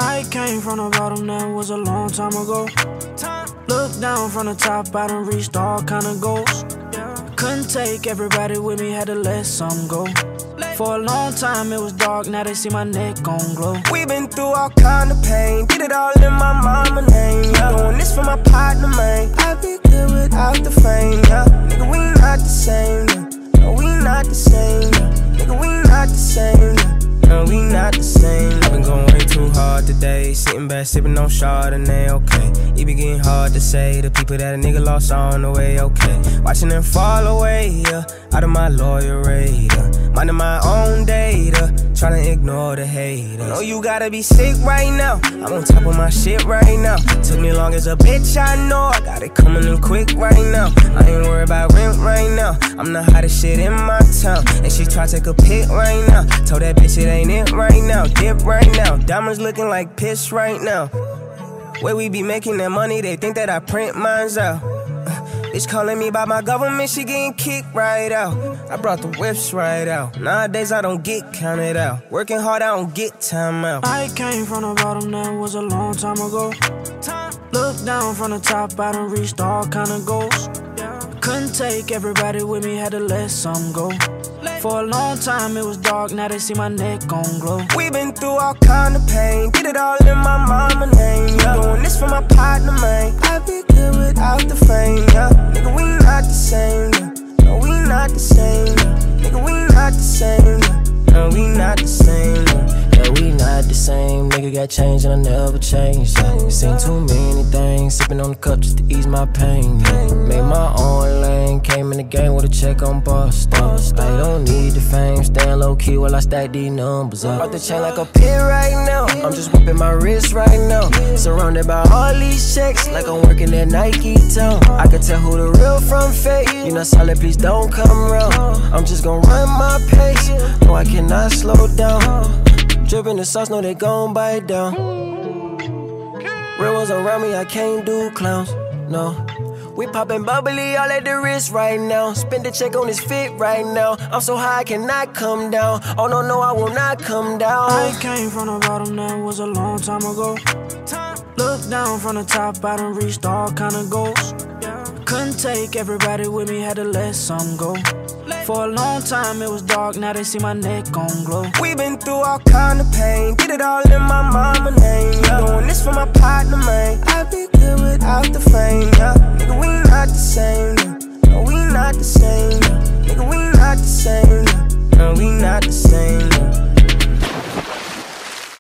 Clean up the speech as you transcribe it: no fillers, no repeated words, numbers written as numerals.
I came from the bottom, that was a long time ago. Look down from the top, I done reached all kind of goals. Couldn't take everybody with me, had to let some go. For a long time it was dark, now they see my neck gon' glow. We been through all kind of pain, did it all in my mama name, yeah. Doing this for my partner, man. I'd be good without the fame, yeah. Nigga, we not the same, yeah. No, we not the same, yeah. Nigga, we not the same, yeah. No, we not the same. I've been going way too hard today. Sitting back, sipping on Chardonnay, okay. It be getting hard to say the people that a nigga lost on the way, okay. Watching them fall away, yeah. Out of my loyal radar. Minding my own data, trying to ignore the haters. Know you gotta be sick right now. I'm on top of my shit right now. Took me long as a bitch, I know. I got it coming in quick right now. I ain't worried about rent right now. I'm the hottest shit in my town. And she try to take a pic right now. Told that bitch it ain't it right now. Dip right now. Diamonds looking like piss right now. Where we be making that money, they think that I print mines out. Bitch calling me by my government, she getting kicked right out. I brought the whips right out. Nowadays I don't get counted out. Working hard, I don't get time out. I came from the bottom, that was a long time ago. Look down from the top, I done reached all kind of goals. Couldn't take everybody with me, had to let some go. For a long time it was dark, now they see my neck gon' glow. We been through all kind of pain, did it all in my mama name, yeah. Doing this for my partner, man. I'd be good without the fame, yeah. Nigga, we not the same, yeah. No, we not the same, yeah. Nigga, we not the same, yeah. No, we not the same, yeah. Yeah, we not the same. Nigga got changed and I never changed. Yeah. Seen too many things, sipping on the cup just to ease my pain. Yeah. Made my own lane, came in the game with a check on bust. I don't need the fame, staying low key while I stack these numbers up. Off the chain like a pit right now. I'm just whipping my wrist right now. Surrounded by all these checks, like I'm working at Nike Town. I can tell who the real from fake. You not solid, please don't come round. I'm just gonna run my pace. No, I cannot slow down. Drippin' the sauce, know they gon' bite down. Real ones around me, I can't do clowns, no. We poppin' bubbly all at the wrist right now. Spend the check on his fit right now. I'm so high, I cannot come down. Oh no, no, I will not come down. I came from the bottom, that was a long time ago. Look down from the top, I done reached all kind of goals. Couldn't take everybody with me, had to let some go. For a long time it was dark, now they see my neck gon' glow. We been through all kind of pain, did it all in my mama name, yeah. Doing this for my partner, man. I'd be good without the fame, yeah. Nigga, we not the same, yeah. No, we not the same, yeah. Nigga, we not the same, yeah. No, we not the same, yeah.